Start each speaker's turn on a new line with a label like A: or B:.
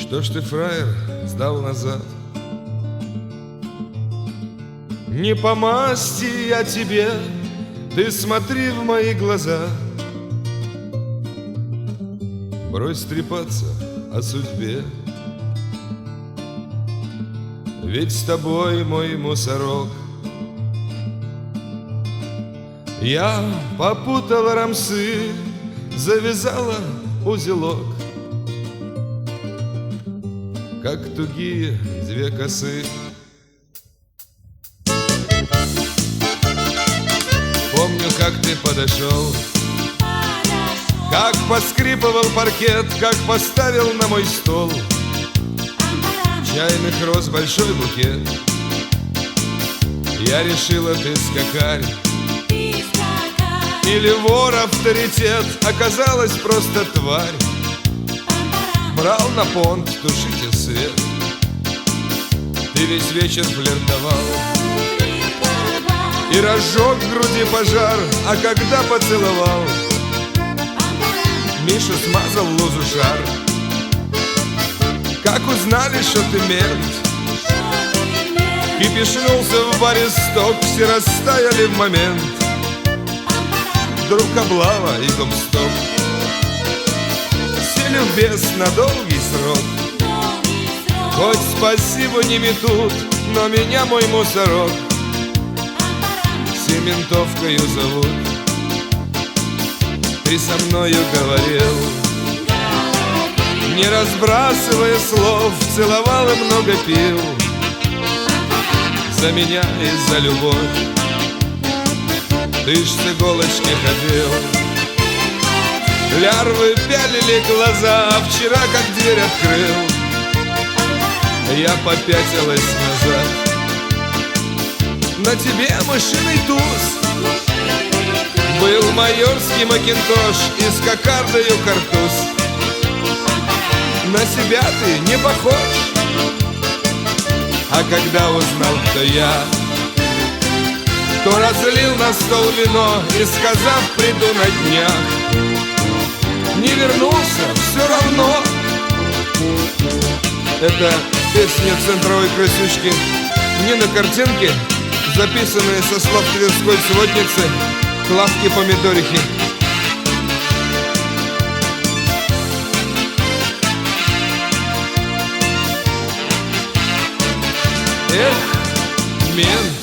A: Что ж ты, фраер, сдал назад? Не по масти я тебе, ты смотри в мои глаза. Брось трепаться о судьбе, ведь с тобой мой мусорок. Я попутала рамсы, завязала узелок, как тугие две косы. Помню, как ты подошел, как поскрипывал паркет, как поставил на мой стол чайных роз большой букет. Я решила, ты скакарь или вор авторитет, оказалась просто тварь. Брал на понт, тушите свет, ты весь вечер флиртовал и разжег в груди пожар, а когда поцеловал, Миша смазал лузу шар. Как узнали, что ты мент, кипишнулся в баре сток, все растаяли в момент. Вдруг облава и гоп-стоп, сели в бес на долгий срок. Хоть спасибо не метут, но меня мой мусорок Сементовкою зовут. Ты со мною говорил, не разбрасывая слов, целовал и много пил за меня и за любовь. Ты ж с иголочки ходил, лярвы пялили глаза, а вчера как дверь открыл, я попятилась назад. На тебе мышиный туз, был майорский макинтош и с кокардою картуз. На себя ты не похож, а когда узнал, кто я, то разлил на стол вино и, сказав, приду на днях, не вернулся все равно. Это песня центровой красючки Нины Картинки, записанная со слов тверской сводницы Клавки Помидорихи. Эх, мент,